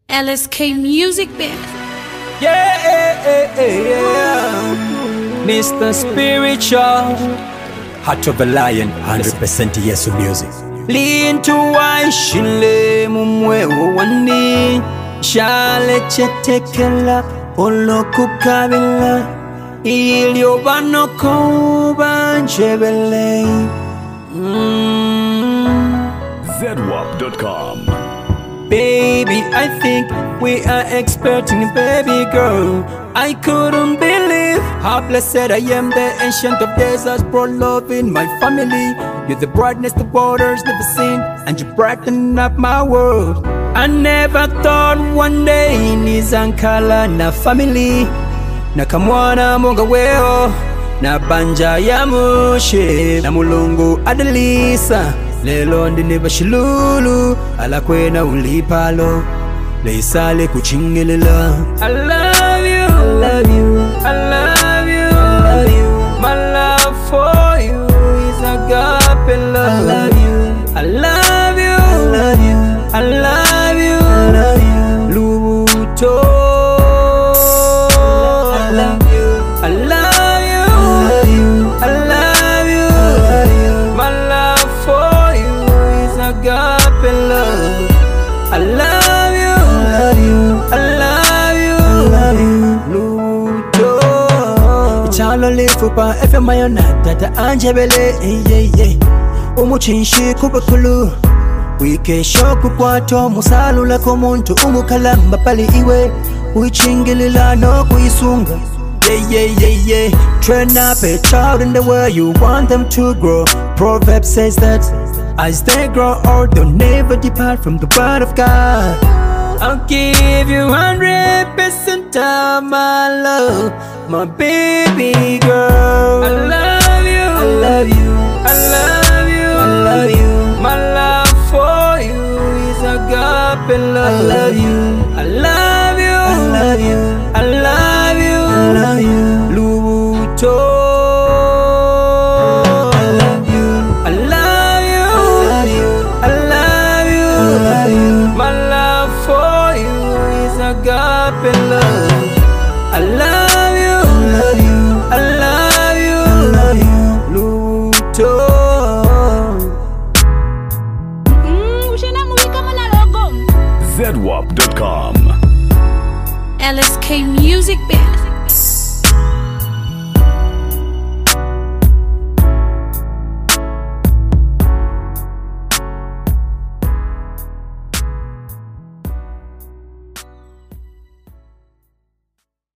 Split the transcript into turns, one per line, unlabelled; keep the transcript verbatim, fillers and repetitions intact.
L S K Music Band.
Yeah, yeah, yeah, yeah. Mister Spiritual, Heart of a Lion, one hundred percent Yesu music. Lean to why shile mumwe wani shale chetekela oloku kabila ilio banoko banjebele.
Z W A P dot com.
Baby, I think we are expecting a baby girl. I couldn't believe how blessed I am. The ancient of days has brought love in my family. You're the brightness the waters never seen, and you brighten up my world. I never thought one day nizankala na family na kamwana monga weo na banja ya mushe na mulungu adalisa. Lelo ndine bashilulu ala kwena ulipalo leisale kuchingelela. I love you, I love you, I love you, I love you. My love for you is agape love. I love you, I love you, I love you, I love you, I love you. Luto, I love you, I love you, I love you, I love you, I love you. My love for agape love. I love you, I love you, I love you, I love you. Luto Italo lifupa efe mayonata ta anjebele yeah yeah. Umuchinshi kubakulu wike shoku kwato musalula komuntu umukalamba pali iwe uichingilila no kuisunga. Yeah, yeah, yeah, yeah. Train up a child in the way you want them to grow. Proverbs says that as they grow old, they'll never depart from the word of God. I'll give you hundred percent of my love, my baby girl. I love you, I love you, I love you, I love you. My love for you is agape love. I love you, I love you, I love you, I love you, I love you. Luto. Agape love. I love you, I love you, I love you, I love you. Luto.
Mm, ushina mubika mwana logo.
Z W A P dot com.
L S K Music Band.